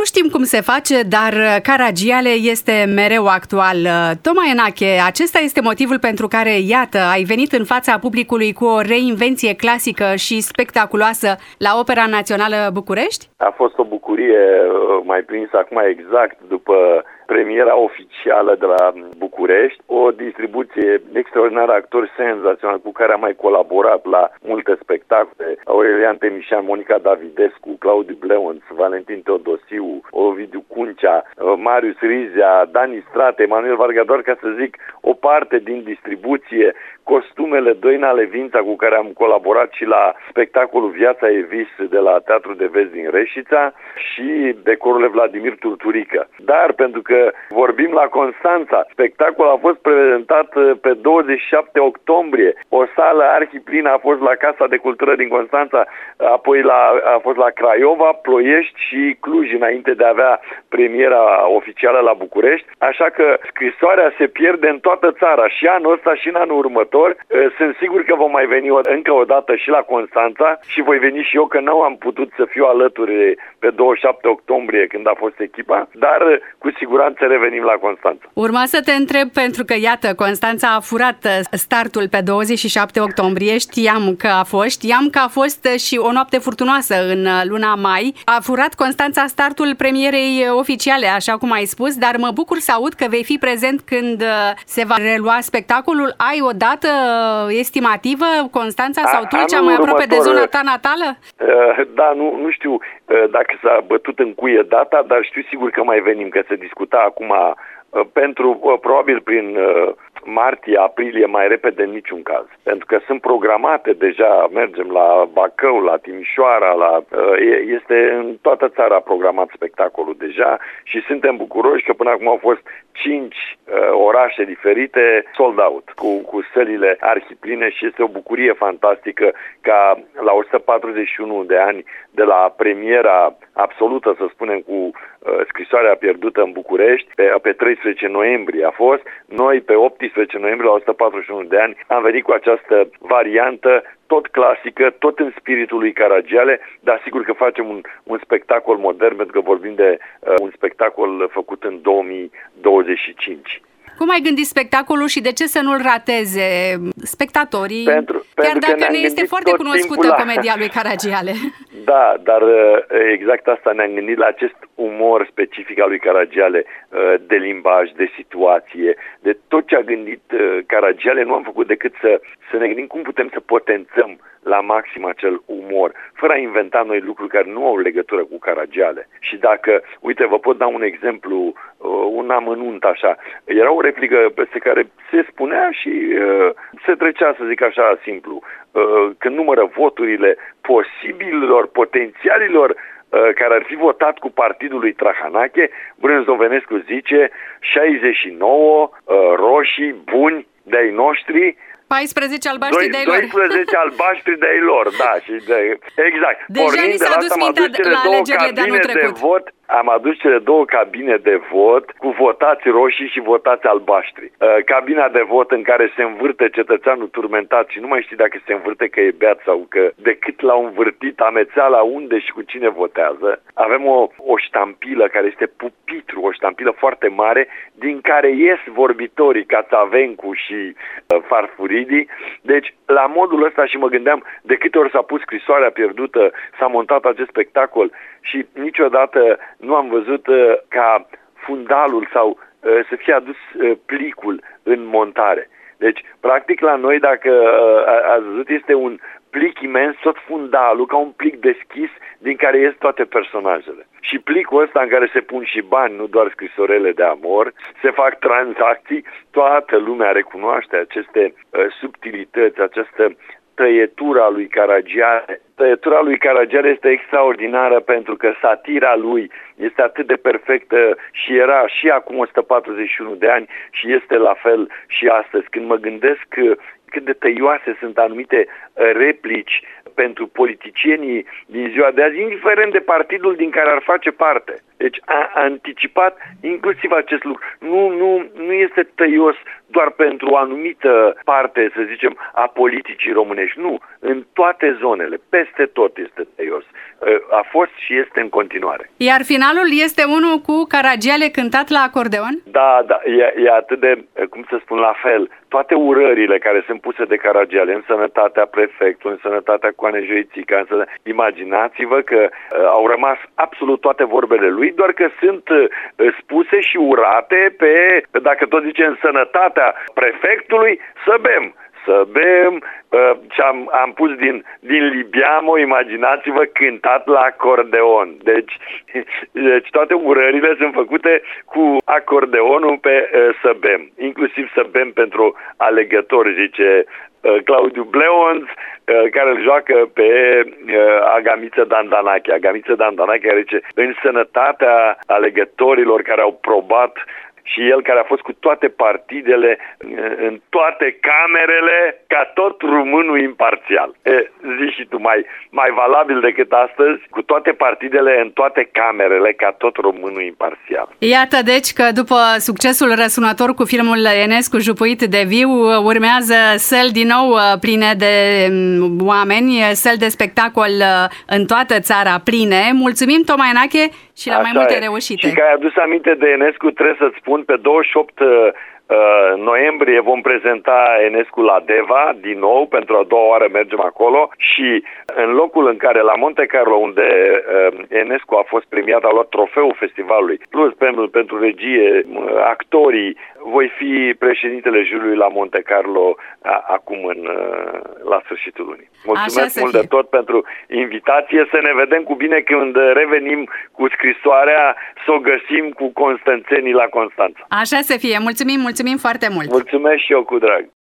știm cum se face, dar Caragiale este mereu actual. Toma Enache, acesta este motivul pentru care, iată, ai venit în fața publicului cu o reinvenție clasică și spectaculoasă la Opera Națională București? A fost o bucurie mai prinsă acum exact după premiera oficială de la București, o distribuție extraordinară, actori senzaționali cu care am mai colaborat la multe spectacole, Aurelian Temișan, Monica Davidescu, Claudiu Bleonț, Valentin Teodosiu, Ovidiu Cuncea, Marius Rizia, Dani Strate, Emanuel Varga, doar ca să zic o parte din distribuție, costumele Doina Levința cu care am colaborat și la spectacolul Viața e vis de la Teatrul de Vest din Reșița și decorurile Vladimir Turturică. Dar pentru că vorbim la Constanța, spectacolul a fost prezentat pe 27 octombrie. O sală arhiplină a fost la Casa de Cultură din Constanța, apoi a fost la Craiova, Ploiești și Cluj înainte de a avea premiera oficială la București. Așa că scrisoarea se pierde în toată țara și anul ăsta și în anul următor. Sunt sigur că vom mai veni încă o dată și la Constanța și voi veni și eu, că nu am putut să fiu alături pe 27 octombrie când a fost echipa, dar cu siguranță revenim la Constanța. Urma să te întreb pentru că, iată, Constanța a furat startul pe 27 octombrie, știam că a fost și o noapte furtunoasă în luna mai. A furat Constanța startul premierei oficiale, așa cum ai spus, dar mă bucur să aud că vei fi prezent când se va relua spectacolul. Ai o dată estimativă, Constanța sau Tulcea, mai aproape de zona ta natală? Da, nu știu dacă s-a bătut în cuie data, dar știu sigur că mai venim, că se discuta acum probabil prin martie-aprilie, mai repede în niciun caz. Pentru că sunt programate deja, mergem la Bacău, la Timișoara, este în toată țara programat spectacolul deja și suntem bucuroși că până acum au fost 5 orașe diferite sold out, cu sălile arhipline și este o bucurie fantastică ca la 141 de ani de la premiera absolută, să spunem, cu Scrisoarea pierdută în București, pe 13 noiembrie a fost. Noi, pe 18 noiembrie, la 141 de ani, am venit cu această variantă tot clasică, tot în spiritul lui Caragiale, dar sigur că facem un spectacol modern, pentru că vorbim de un spectacol făcut în 2025. Cum ai gândit spectacolul și de ce să nu-l rateze spectatorii? Chiar dacă ne este foarte cunoscută comedia lui Caragiale. Da, dar exact asta ne-am gândit, la acest umor specific al lui Caragiale, de limbaj, de situație, de tot ce a gândit Caragiale. Nu am făcut decât să ne gândim cum putem să potențăm la maxim acel umor, fără a inventa noi lucruri care nu au legătură cu Caragiale. Și dacă, uite, vă pot da un exemplu, un amănunt așa. Era o replică peste care se spunea și se trecea, să zic așa, simplu. Când numără voturile posibililor, potențialilor care ar fi votat cu partidul lui Trahanache, Brânzovenescu zice 69 roșii buni de-ai noștri, 14 albaștri de-ai lor. 12 albaștri de-ai lor, da. Exact. Deja ni s-a dus mintea la alegerile de anul trecut. Am adus cele 2 cabine de vot cu votați roșii și votați albaștri. Cabina de vot în care se învârte cetățeanul turmentat și nu mai știi dacă se învârte că e beat sau că decât l-au învârtit amețeala unde și cu cine votează. Avem o ștampilă care este pupitru, o ștampilă foarte mare din care ies vorbitorii Cațavencu și Farfuridii. Deci, la modul ăsta, și mă gândeam de câte ori s-a pus Scrisoarea pierdută, s-a montat acest spectacol și niciodată nu am văzut ca fundalul sau să fie adus plicul în montare. Deci, practic, la noi, dacă ați văzut, este un plic imens, tot fundalul, ca un plic deschis din care ies toate personajele. Și plicul ăsta în care se pun și bani, nu doar scrisorele de amor, se fac tranzacții, toată lumea recunoaște aceste subtilități, această tăietura lui Caragiale. Tăietura lui Caragiale este extraordinară pentru că satira lui este atât de perfectă și era și acum 141 de ani și este la fel și astăzi. Când mă gândesc cât de tăioase sunt anumite replici pentru politicienii din ziua de azi, indiferent de partidul din care ar face parte. Deci a anticipat inclusiv acest lucru. Nu este tăios doar pentru o anumită parte, să zicem, a politicii românești. Nu, în toate zonele, peste tot este tăios. A fost și este în continuare. Iar finalul este unul cu Caragiale cântat la acordeon? Da, e atât de, cum să spun, la fel. Toate urările care sunt puse de Caragiale în sănătatea prefectului, în sănătatea Coane Joițica, imaginați-vă că au rămas absolut toate vorbele lui, doar că sunt spuse și urate pe, dacă tot zice, în sănătatea prefectului, să bem și am pus din Libiamo, imaginați-vă, cântat la acordeon. Deci toate urările sunt făcute cu acordeonul pe să bem, inclusiv să bem pentru alegători, zice Claudiu Bleonț, care îl joacă pe Agamiță Dandanache. Agamiță Dandanache care zice, în sănătatea alegătorilor care au probat, și el care a fost cu toate partidele, în toate camerele, ca tot românul imparțial. Zici și tu, mai valabil decât astăzi, cu toate partidele, în toate camerele, ca tot românul imparțial. Iată deci că după succesul răsunător cu filmul Enescu Jupuit de viu, urmează săli din nou pline de oameni, săli de spectacol în toată țara pline. Mulțumim, Toma Enache, și la mai multe reușite. Și că ai adus aminte de Enescu, trebuie să-ți spun, pe 28 noiembrie vom prezenta Enescu la Deva, din nou, pentru a doua oară mergem acolo și în locul în care, la Monte Carlo, unde Enescu a fost premiat, a luat trofeul festivalului, plus pentru regie, actorii, voi fi președintele juriului la Monte Carlo acum la sfârșitul lunii. Mulțumesc mult de tot pentru invitație, să ne vedem cu bine când revenim cu scrisoarea, să o găsim cu constanțenii la Constanța. Așa să fie, mulțumim foarte mult! Mulțumesc și eu cu drag!